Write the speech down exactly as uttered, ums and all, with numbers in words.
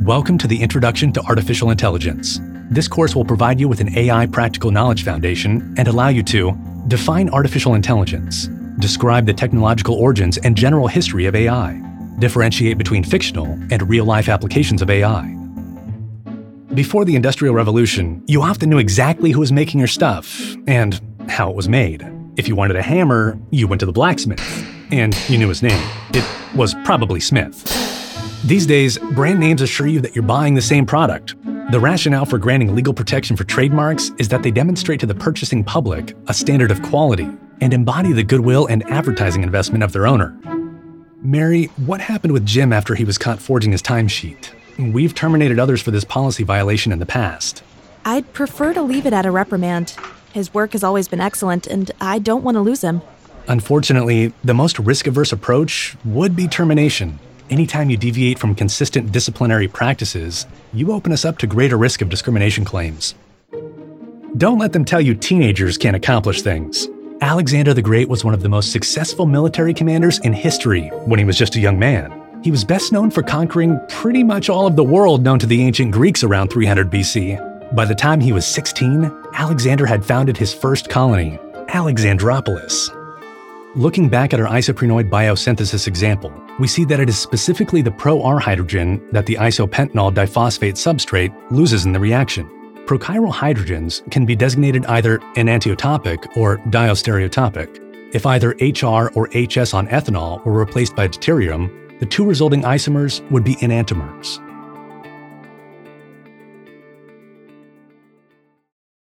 Welcome to the Introduction to Artificial Intelligence. This course will provide you with an A I practical knowledge foundation and allow you to define artificial intelligence, describe the technological origins and general history of A I, differentiate between fictional and real-life applications of A I. Before the Industrial Revolution, you often knew exactly who was making your stuff and how it was made. If you wanted a hammer, you went to the blacksmith, and you knew his name. It was probably Smith. These days, brand names assure you that you're buying the same product. The rationale for granting legal protection for trademarks is that they demonstrate to the purchasing public a standard of quality and embody the goodwill and advertising investment of their owner. Mary, what happened with Jim after he was caught forging his timesheet? We've terminated others for this policy violation in the past. I'd prefer to leave it at a reprimand. His work has always been excellent, and I don't want to lose him. Unfortunately, the most risk-averse approach would be termination. Anytime you deviate from consistent disciplinary practices, you open us up to greater risk of discrimination claims. Don't let them tell you teenagers can't accomplish things. Alexander the Great was one of the most successful military commanders in history when he was just a young man. He was best known for conquering pretty much all of the world known to the ancient Greeks around three hundred B C. By the time he was sixteen, Alexander had founded his first colony, Alexandropolis. Looking back at our isoprenoid biosynthesis example, we see that it is specifically the pro-R hydrogen that the isopentanol diphosphate substrate loses in the reaction. Prochiral hydrogens can be designated either enantiotopic or diastereotopic. If either H R or H S on ethanol were replaced by deuterium, the two resulting isomers would be enantiomers.